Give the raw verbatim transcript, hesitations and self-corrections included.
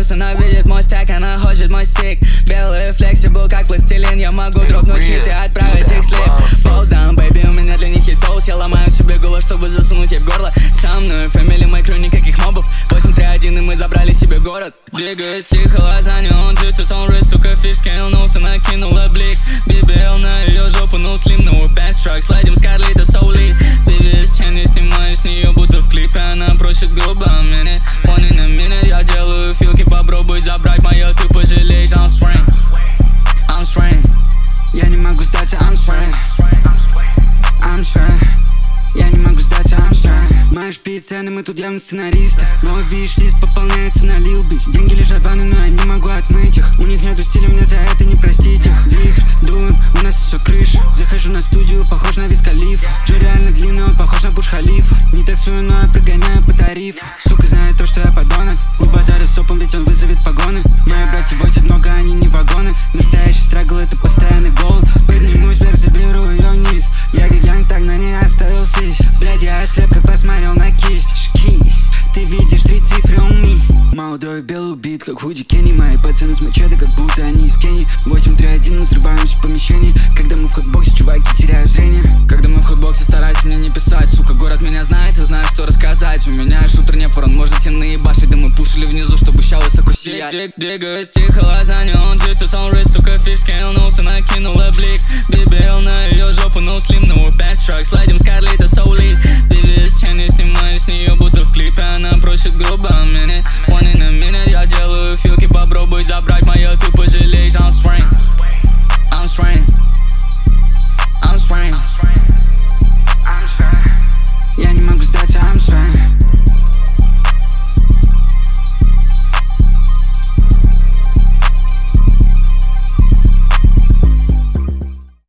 плюс она видит мой стек, она хочет мой стик. Белый флексибл, как пластилин, я могу дропнуть хит и отправить их слип. Pose down, baby, у меня для них есть соус. Я ломаю себе голову, чтобы засунуть ей в горло. Со мной фэмили, мой крю, никаких мобов. восемь три один и мы забрали себе город. Двигаюсь тихо, лазанью, он джитсу, сон рис, сука, фиш скинулся, накинула блик. би би эл на ее жопу, no slim, no bass truck. Слайдим Скарлетт, это соули. Пи ви эс чен, я снимаю с нее, будто в клипе. Она просит грубо, а меня one in a minute. Я делаю филки, попробуй забрать мое, ты пожалеешь. I'm swing, I'm swing. Я не могу сдаться, I'm swing, I'm swing. Я не могу сдаться, I'm swing. Мои шпицы, мы тут явно сценаристы. Мой виш-лист пополняется на Lil B. Деньги лежат в ванной, но я не могу отмыть их. У них нету стиля, мне за это не простить их. Вихрь, дуем, у нас все крыша. Захожу на студию, похож на Виз Халифа. Джо реально длинный, он похож на Бурдж Халифа. Не таксую, но я прогоняю по тарифу. Сука знает то, что я подонок. У базара с опом, ведь он вызовет погоны. Мои братья возят много, они не вагоны. Настоящий страгл, это постоянный голод. Поднимусь вверх, заберу ее вниз. Я как янг, так на ней оставил слизь. Блядь, я ослеп, как посмотрел на кисть. Шки, ты видишь три цифры у ми. Молодой белый убит, как худи Кенни. Мои пацаны с мачете, как будто они из Кении. восемь три один, мы взрываемся в помещении. Когда мы в хэтбоксе, чуваки теряют зрение. Когда мы в хэтбоксе, старайся мне не писать. Сука, город меня знает и знает, что рассказать. У меня шутер не форон, можете наебашить. Да мы пушили внизу, чтобы ща высоко сиять. Двигаюсь тихо, лазанью, он джитсу, сон рис, сука, фиш скинулся, накинула блик. би би эл на ее жопу, no slim, no bass truck. Слайдим